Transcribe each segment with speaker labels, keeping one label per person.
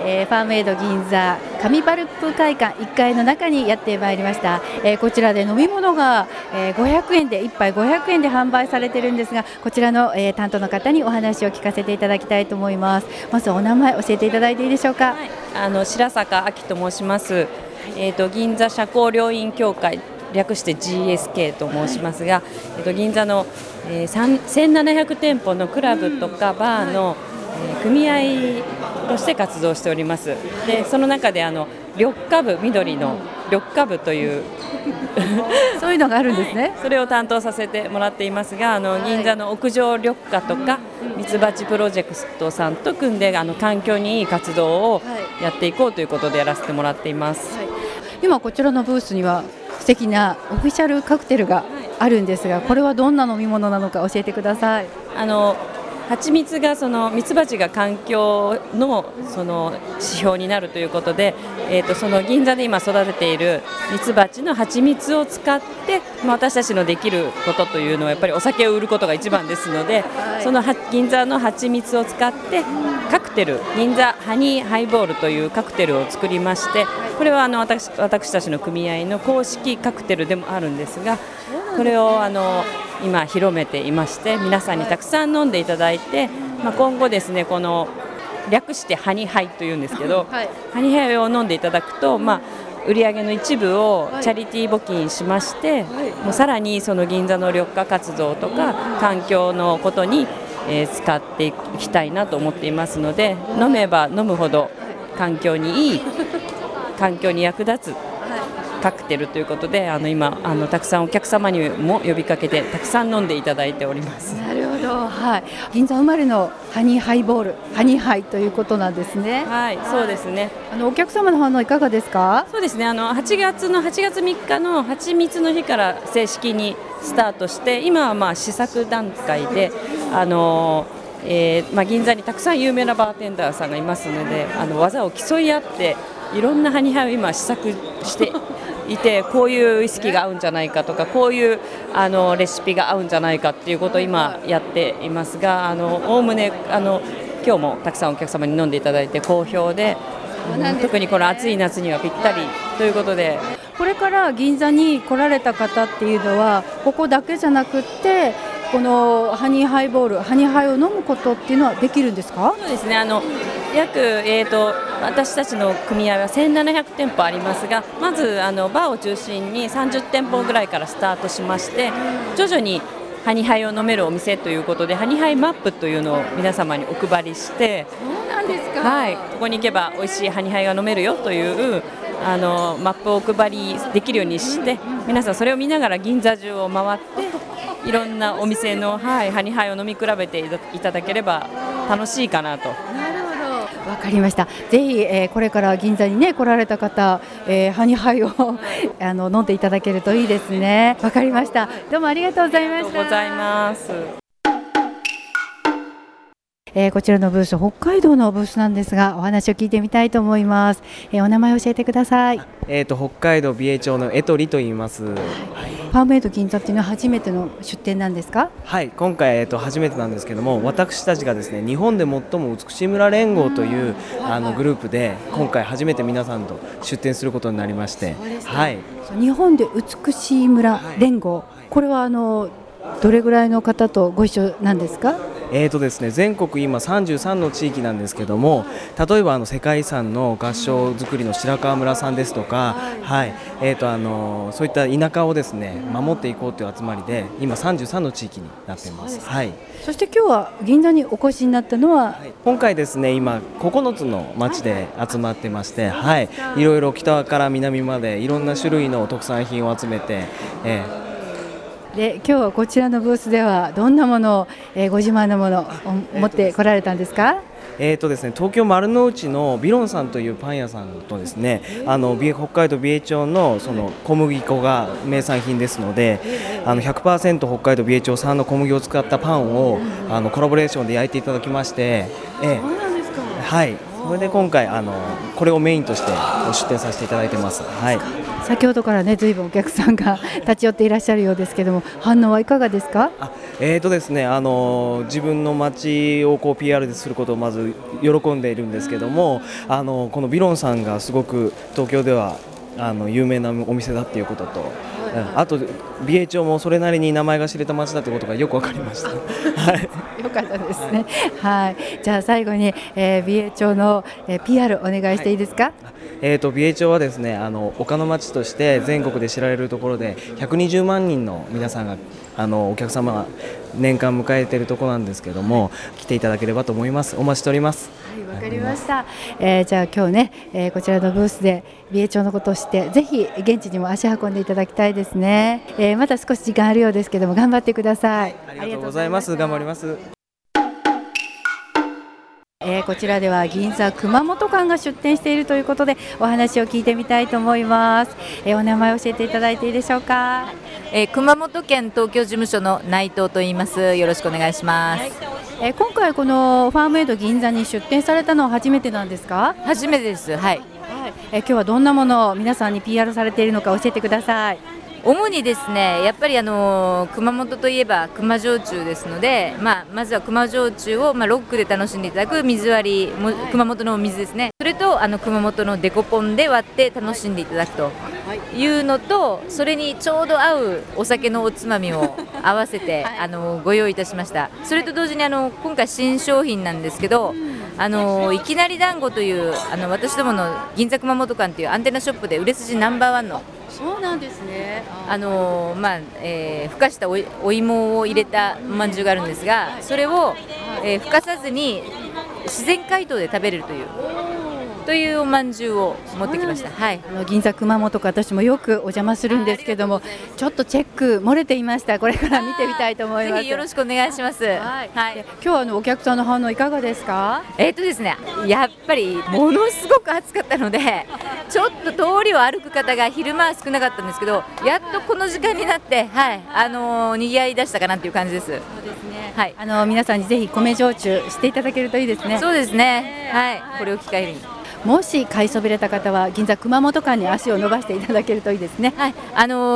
Speaker 1: ファームエイド銀座上パルプ会館1階の中にやってまいりました。こちらで飲み物が、500円で1杯500円で販売されているんですが、こちらの、担当の方にお話を聞かせていただきたいと思います。まずお名前教えていただいていいでしょうか。
Speaker 2: 白坂亜希と申します。銀座社交療飲協会略して GSK と申しますが、銀座の、1700店舗のクラブとかバーの、組合として活動しております。でその中で緑化部、緑の緑化部という
Speaker 1: そういうのがあるんですね。
Speaker 2: それを担当させてもらっていますが、銀座の屋上緑化とかミツバチプロジェクトさんと組んで環境にいい活動をやっていこうということでやらせてもらっています。
Speaker 1: 今こちらのブースには素敵なオフィシャルカクテルがあるんですが、これはどんな飲み物なのか教えてください。
Speaker 2: 蜂蜜がミツバチが環境の指標になるということで、その銀座で今育てているミツバチの蜂蜜を使って、私たちのできることというのはやっぱりお酒を売ることが一番ですので、その銀座の蜂蜜を使ってカクテル、銀座ハニーハイボールというカクテルを作りまして、これは私たちの組合の公式カクテルでもあるんですが、これを今広めていまして、皆さんにたくさん飲んでいただいて、今後ですね、この略してハニハイというんですけど、ハニハイを飲んでいただくと、売上の一部をチャリティー募金しまして、もうさらにその銀座の緑化活動とか環境のことに、使っていきたいなと思っていますので、飲めば飲むほど環境にいい環境に役立つカクテルということで、今たくさんお客様にも呼びかけてたくさん飲んでいただいております。
Speaker 1: なるほど、銀座生まれのハニーハイボール、ハニーハイということなんですね。
Speaker 2: そうですね。
Speaker 1: お客様の反応いかがですか。
Speaker 2: そうですね。8月3日のはちみつの日から正式にスタートして、今は試作段階で銀座にたくさん有名なバーテンダーさんがいますので、技を競い合っていろんなハニーハイを今試作していて、こういうウイスキーが合うんじゃないかとか、こういうレシピが合うんじゃないかっていうことを今やっていますが、おおむね今日もたくさんお客様に飲んでいただいて好評で、特にこの暑い夏にはぴったりということで、
Speaker 1: これから銀座に来られた方っていうのはここだけじゃなくってこのハニーハイボール、ハニーハイを飲むことっていうのはできるんですか。
Speaker 2: そうですね。私たちの組合は1700店舗ありますが、まずバーを中心に30店舗ぐらいからスタートしまして、徐々にハニハイを飲めるお店ということでハニハイマップというのを皆様にお配りして、
Speaker 1: そうなんですか。
Speaker 2: ここに行けば美味しいハニハイが飲めるよというマップをお配りできるようにして、皆さんそれを見ながら銀座中を回っていろんなお店の、ハニハイを飲み比べていただければ楽しいかなと。
Speaker 1: わかりました。ぜひ、これから銀座にね来られた方、ハニハイを飲んでいただけるといいですね。わかりました。どうもありがとうございました。
Speaker 2: ありがとうございます。
Speaker 1: こちらのブース、北海道のブースなんですが、お話を聞いてみたいと思います。お名前を教えてください。
Speaker 3: 北海道美瑛町のエトリと言います。
Speaker 1: ファームエイド銀座っていうのは初めての出店なんですか。
Speaker 3: 今回、初めてなんですけども、私たちがですね、日本で最も美しい村連合というグループで今回初めて皆さんと出店することになりまして、
Speaker 1: 日本で美しい村連合、これはどれぐらいの方とご一緒なんですか。
Speaker 3: ですね、全国今33の地域なんですけども、例えば世界遺産の合掌造りの白川村さんですとか、そういった田舎をですね守っていこうという集まりで今33の地域になっています。
Speaker 1: そして今日は銀座にお越しになったのは、
Speaker 3: 今回ですね今9つの町で集まってまして、いろいろ北から南までいろんな種類の特産品を集めて、
Speaker 1: で今日はこちらのブースではどんなものを、ご自慢のものを持ってこられたんですか。
Speaker 3: ですね、東京丸の内のビロンさんというパン屋さんとですね、北海道美瑛町のその小麦粉が名産品ですので、100% 北海道美瑛町産の小麦を使ったパンをコラボレーションで焼いていただきまして、
Speaker 1: そうなんですか。
Speaker 3: それで今回これをメインとして出店させていただいてます。はい。
Speaker 1: 先ほどからね、ずいぶんお客さんが立ち寄っていらっしゃるようですけども、反応はいかがですか？
Speaker 3: ですね、自分の街をこう PR することをまず喜んでいるんですけども、このビロンさんがすごく東京では有名なお店だっていうことと、あと美瑛町もそれなりに名前が知れた街だということがよく分かりました。はい、
Speaker 1: よかったですね。はい。じゃあ最後に、美瑛町の、PR お願いしていいですか？
Speaker 3: 美瑛町はですね、丘の町として全国で知られるところで120万人の皆さんがお客様が年間迎えているところなんですけども、来ていただければと思います。お待ちしております。
Speaker 1: はい、わかりました。じゃあ今日ね、こちらのブースで美瑛町のことを知ってぜひ現地にも足運んでいただきたいですね。まだ少し時間あるようですけども頑張ってください。
Speaker 3: ありがとうございます。頑張ります。
Speaker 1: こちらでは銀座熊本館が出店しているということでお話を聞いてみたいと思います。お名前を教えていただいていいでしょうか？
Speaker 4: 熊本県東京事務所の内藤と言います。よろしくお願いします。
Speaker 1: 今回このファームエイド銀座に出店されたのは初めてなんですか？
Speaker 4: 初めてです。はい。
Speaker 1: 今日はどんなものを皆さんに PR されているのか教えてください。
Speaker 4: 主にですね、やっぱり熊本といえば熊焼酎ですので、まずは熊焼酎をロックで楽しんでいただく水割りも熊本のお水ですね。それと熊本のデコポンで割って楽しんでいただくというのと、それにちょうど合うお酒のおつまみを合わせてご用意いたしました。それと同時に今回新商品なんですけど、いきなり団子という私どもの銀座熊本館というアンテナショップで売れ筋ナンバーワンの
Speaker 1: そうなんですね。
Speaker 4: ふかしたお芋を入れたおまんじゅうがあるんですが、それを、ふかさずに自然解凍で食べれるというおまんじゅうを持ってきました。はい。
Speaker 1: 銀座熊本か私もよくお邪魔するんですけども、ちょっとチェック漏れていました。これから見てみたいと思います。
Speaker 4: ぜひよろしくお願いします。
Speaker 1: はい。今日はお客さんの反応いかがですか？
Speaker 4: ですね、やっぱりものすごく暑かったので、ちょっと通りを歩く方が昼間は少なかったんですけど、やっとこの時間になって、はい、賑わい出したかなっていう感じです。
Speaker 1: そうですね。
Speaker 4: はい。
Speaker 1: 皆さんにぜひ米焼酎していただけるといいですね。
Speaker 4: そうですね。はい。これを機会に。
Speaker 1: もし買いそびれた方は銀座熊本館に足を伸ばしていただけるといいですね。
Speaker 4: はい、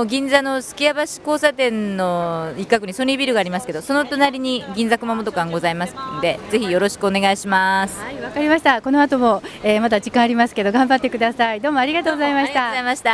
Speaker 4: 銀座のすきや橋交差点の一角にソニービルがありますけど、その隣に銀座熊本館ございますので、ぜひよろしくお願いします。
Speaker 1: はい、わかりました。この後も、まだ時間ありますけど頑張ってください。どうもありがとうございました。
Speaker 4: ありがとうございました。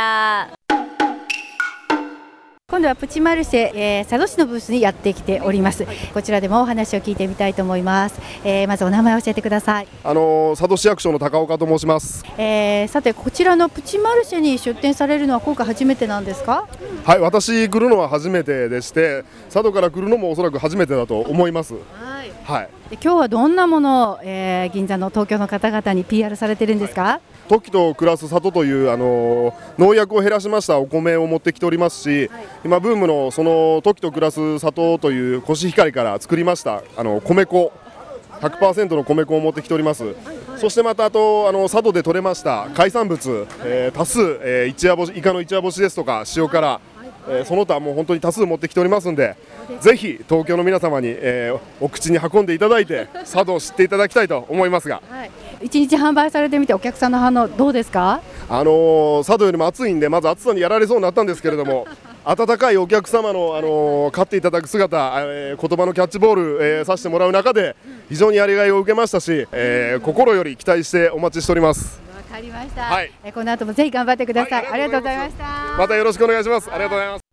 Speaker 1: 今度はプチマルシェ、佐渡市のブースにやってきております。こちらでもお話を聞いてみたいと思います。まずお名前を教えてください。
Speaker 5: 佐渡市役所の高岡と申します。
Speaker 1: さてこちらのプチマルシェに出店されるのは今回初めてなんですか？
Speaker 5: はい、私来るのは初めてでして、佐渡から来るのもおそらく初めてだと思います。はい。
Speaker 1: で今日はどんなものを、銀座の東京の方々に PR されてるんですか？
Speaker 5: トキと暮らす里という農薬を減らしましたお米を持ってきておりますし、今ブームのそのトキと暮らす里というコシヒカリから作りました米粉 100% の米粉を持ってきております。そしてまた佐渡で採れました海産物、多数、一夜干しイカの一夜干しですとか塩辛、その他もう本当に多数持ってきておりますので、ぜひ東京の皆様に、お口に運んでいただいて佐渡を知っていただきたいと思いますが、
Speaker 1: 1日販売されてみてお客さんの反応どうですか？
Speaker 5: 佐渡よりも暑いんでまず暑さにやられそうになったんですけれども温かいお客様の、買っていただく姿、言葉のキャッチボール、させてもらう中で非常にやりがいを受けましたし、心より期待してお待ちしております。
Speaker 1: わかりました。
Speaker 5: はい、
Speaker 1: この後もぜひ頑張ってください。ありがとうございました。
Speaker 5: またよろしくお願いします。ありがとうございます。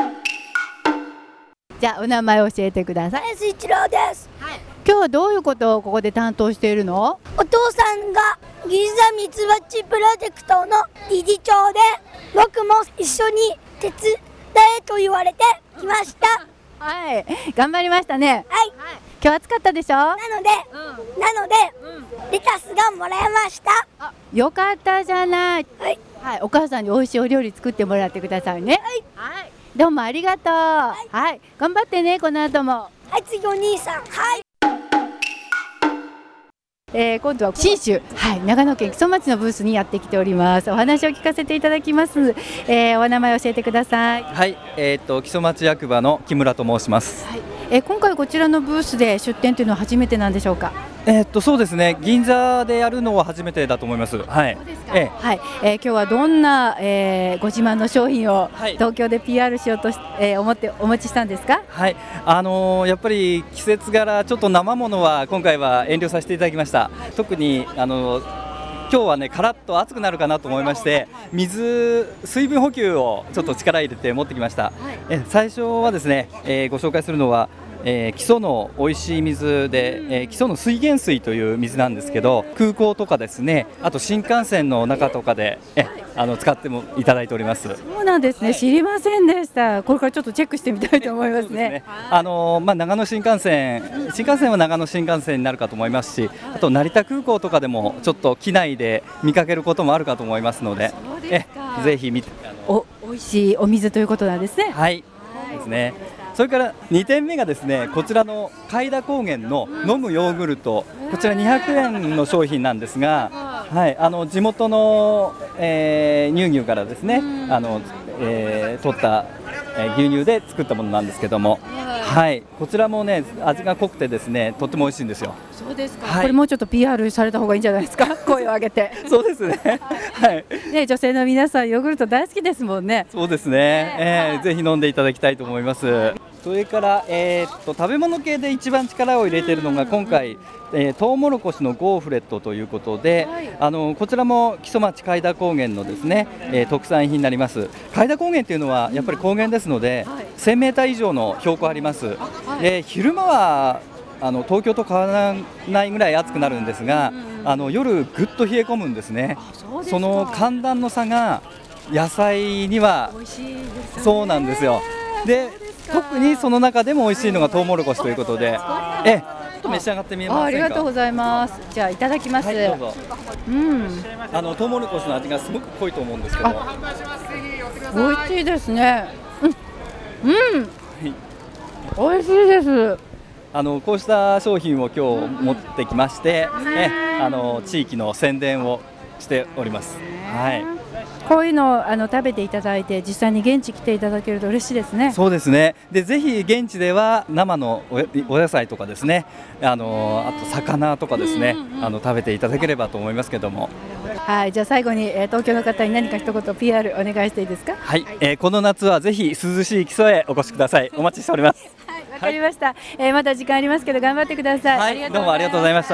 Speaker 1: じゃあお名前を教えてください。
Speaker 6: 林一郎です。
Speaker 1: 今日はどういうことをここで担当しているの？
Speaker 6: お父さんが銀座ミツバチプロジェクトの理事長で、僕も一緒に手伝えと言われてきました。
Speaker 1: はい、頑張りましたね。
Speaker 6: はい。
Speaker 1: 今日暑かったでしょ？
Speaker 6: なので、レタスがもらえました。
Speaker 1: よかったじゃない。
Speaker 6: はい。
Speaker 1: はい、お母さんに美味しいお料理作ってもらってくださいね。はい。どうもありがとう。はい、頑張ってね、この後も。
Speaker 6: はい、次お兄さん。はい。
Speaker 1: 今度は信州、長野県木曽町のブースにやってきております。お話を聞かせていただきます。お名前を教えてください。
Speaker 7: はい、木曽町役場の木村と申します。
Speaker 1: 今回こちらのブースで出店というのは初めてなんでしょうか？
Speaker 7: そうですね、銀座でやるのは初めてだと思います。はい。
Speaker 1: はい、今日はどんな、ご自慢の商品を
Speaker 7: はい
Speaker 1: 東京で PR しようとし、思ってお持ちしたんですか？
Speaker 7: はい、やっぱり季節柄、ちょっと生ものは今回は遠慮させていただきました。特に今日はね、カラッと暑くなるかなと思いまして、水分補給をちょっと力入れて持ってきました。最初はですね、ご紹介するのは、木曽の美味しい水で、木曽の水源水という水なんですけど、空港とかですね、あと新幹線の中とかで使ってもいただいております。
Speaker 1: そうなんですね、知りませんでした。これからちょっとチェックしてみたいと思いますね。
Speaker 7: 長野新幹線は長野新幹線になるかと思いますし、あと成田空港とかでもちょっと機内で見かけることもあるかと思いますので、ぜひ見て
Speaker 1: 美味しいお水ということなんですね。
Speaker 7: はいですね。それから2点目がですね、こちらの海田高原の飲むヨーグルト、こちら200円の商品なんですが、はい、地元の、乳牛からですね、取った牛乳で作ったものなんですけども、はい、こちらもね、味が濃くてですね、とっても美味しいんですよ。
Speaker 1: そうですか、
Speaker 7: はい、
Speaker 1: これもうちょっと PR された方がいいんじゃないですか。声を上げて。
Speaker 7: そうですね。はい。
Speaker 1: ね、女性の皆さんヨーグルト大好きですもんね。
Speaker 7: そうですね。ぜひ飲んでいただきたいと思います。それから、食べ物系で一番力を入れているのが今回、トウモロコシのゴーフレットということで、こちらも木曽町海田高原のですね、特産品になります。海田高原というのはやっぱり高原ですので、1000メーター以上の標高あります。昼間は東京と変わらないぐらい暑くなるんですが、夜ぐっと冷え込むんですね。その寒暖の差が野菜には
Speaker 1: 美味しいですね。
Speaker 7: そうなんですよ。で、特にその中でも美味しいのがトウモロコシということで、ちょっと召し上がってみませんか？
Speaker 1: ありがとうございます。じゃあいただきます。
Speaker 7: はい、どうぞ。トウモロコシの味がすごく濃いと思うんですけど、
Speaker 1: 美味しいですね。美味しいです。
Speaker 7: こうした商品を今日持ってきまして、地域の宣伝をしております。はい。
Speaker 1: こういうのを食べていただいて、実際に現地来ていただけると嬉しいですね。
Speaker 7: そうですね。で、ぜひ現地では生のお野菜とかですね、あと魚とかですね、食べていただければと思いますけども。
Speaker 1: はい、じゃあ最後に、東京の方に何か一言 PR お願いしていいですか？
Speaker 7: はい、この夏はぜひ涼しい木曽へお越しください。お待ちしております。
Speaker 1: はい、わかりました。まだ時間ありますけど頑張ってください。
Speaker 7: はい、どうもありがとうございました。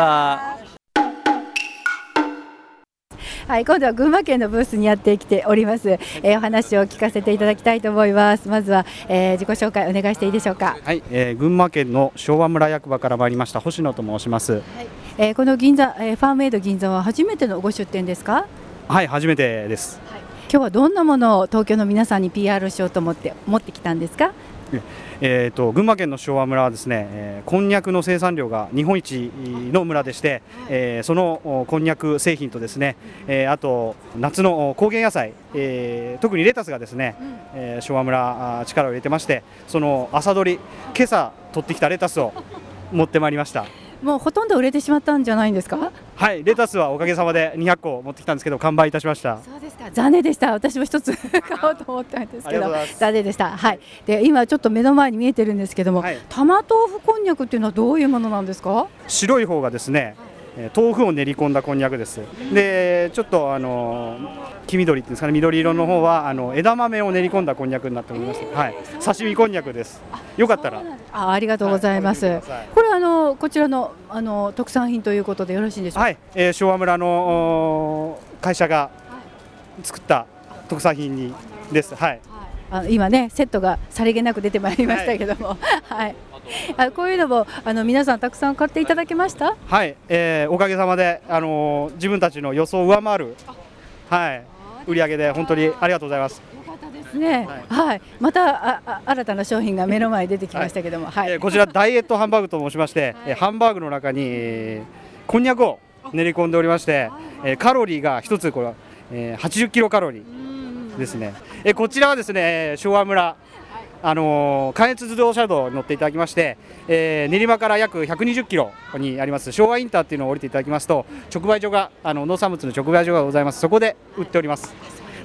Speaker 1: はい、今度は群馬県のブースにやってきております。お話を聞かせていただきたいと思います。まずは、自己紹介お願いしていいでしょうか。
Speaker 8: はい、群馬県の昭和村役場から参りました星野と申します。
Speaker 1: はい、この銀座、ファーメイド銀座は初めてのご出店ですか？
Speaker 8: はい、初めてです。
Speaker 1: はい、今日はどんなものを東京の皆さんに PR しようと思って持ってきたんですか？
Speaker 8: 群馬県の昭和村はですね、こんにゃくの生産量が日本一の村でして、そのこんにゃく製品とですね、あと夏の高原野菜、特にレタスがですね、昭和村力を入れてまして、その朝取り今朝取ってきたレタスを持ってまいりました。
Speaker 1: もうほとんど売れてしまったんじゃないんですか？
Speaker 8: はい、レタスはおかげさまで200個持ってきたんですけど完売いたしました。
Speaker 1: そうですか、残念でした。私も一つ買おうと思ったんですけど残念でした。はい。で、今ちょっと目の前に見えてるんですけども、玉豆腐こんにゃくっていうのはどういうものなんですか？
Speaker 8: 白い方がですね、豆腐を練り込んだこんにゃくです。で、ちょっと黄緑っていうんですかね、緑色の方は枝豆を練り込んだこんにゃくになっております。はい、刺身こんにゃくです。よかったら。
Speaker 1: ありがとうございます。これこちらの特産品ということでよろしいでしょうか？
Speaker 8: はい、昭和村の会社が作った特産品です。はい。
Speaker 1: 今ねセットがさりげなく出てまいりましたけども、はい。こういうのも皆さんたくさん買っていただけました？
Speaker 8: はい、おかげさまで自分たちの予想を上回る、はい、売り上げで本当にありがとうございます。
Speaker 1: よかったですね。はい。また新たな商品が目の前に出てきましたけども、はい。
Speaker 8: こちらダイエットハンバーグと申しまして、ハンバーグの中にこんにゃくを練り込んでおりまして、カロリーが一つこれ80キロカロリーですね。こちらはですね、昭和村関越自動車道に乗っていただきまして、練馬から約120キロにあります昭和インターっていうのを降りていただきますと直売所が農産物の直売所がございます。そこで売っております。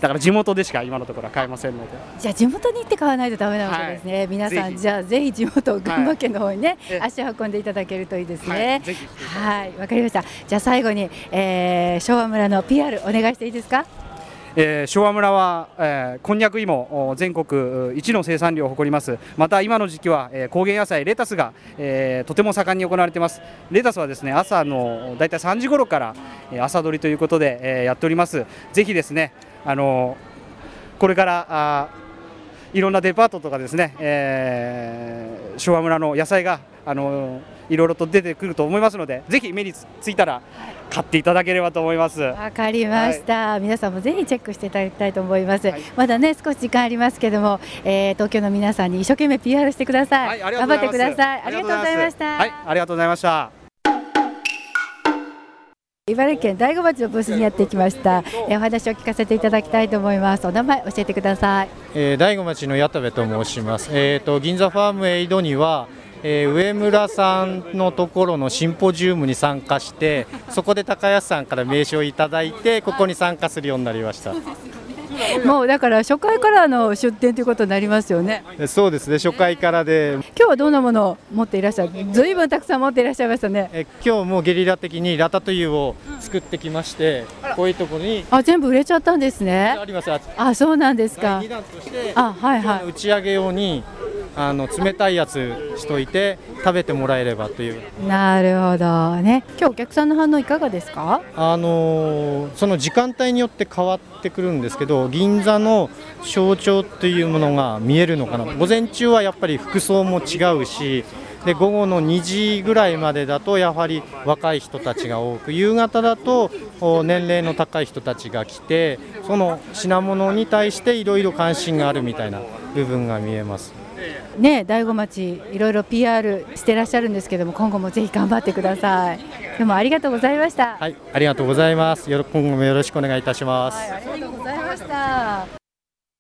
Speaker 8: だから地元でしか今のところは買えませんので。
Speaker 1: じゃあ地元に行って買わないとダメなわけですね。皆さんじゃあぜひ地元群馬県の方にね、足を運んでいただけるといいですね。
Speaker 8: ぜひ
Speaker 1: はい、わかりました。じゃあ最後に、昭和村の PR お願いしていいですか。
Speaker 8: 昭和村は、こんにゃく芋全国一の生産量を誇ります。また今の時期は、高原野菜レタスが、とても盛んに行われています。レタスはですね朝のだいたい3時頃から、朝取りということで、やっております。ぜひですねこれからいろんなデパートとかですね、昭和村の野菜がいろいろと出てくると思いますので、ぜひ目についたら買っていただければと思います。
Speaker 1: わかりました、皆さんもぜひチェックしていただきたいと思います、まだね少し時間ありますけども、東京の皆さんに一生懸命 PR してください、頑張ってください。ありがとうございました。
Speaker 8: はい、ありがとうございました。
Speaker 1: 茨城県大子町のブースにやってきました、お話を聞かせていただきたいと思います。お名前教えてください。
Speaker 9: 大子町の矢田部と申します。銀座ファームエイドには上村さんのところのシンポジウムに参加してそこで高安さんから名刺をいただいてここに参加するようになりました。
Speaker 1: もうだから初回からの出店ということになりますよね。
Speaker 9: そうですね、初回からで。
Speaker 1: 今日はどんなものを持っていらっしゃる。ずいぶんたくさん持っていらっしゃいましたね。
Speaker 9: 今日もゲリラ的にラタトゥイユを作ってきまして、こういうところに
Speaker 1: 全部売れちゃったんですね。
Speaker 9: あります。
Speaker 1: そうなんですか。
Speaker 9: 第2弾として打ち上げ用に冷たいやつしといて食べてもらえればという。
Speaker 1: なるほどね。今日お客さんの反応いかがですか。
Speaker 9: その時間帯によって変わってくるんですけど、銀座の象徴というものが見えるのかな。午前中はやっぱり服装も違うし、で午後の2時ぐらいまでだとやはり若い人たちが多く、夕方だと年齢の高い人たちが来て、その品物に対していろいろ関心があるみたいな部分が見えます。
Speaker 1: ね、大子町いろいろ PR してらっしゃるんですけども、今後もぜひ頑張ってください。今日もありがとうございました。
Speaker 9: はい、ありがとうございます。今後もよろしくお願いいたします。
Speaker 1: はい、ありがとうございました。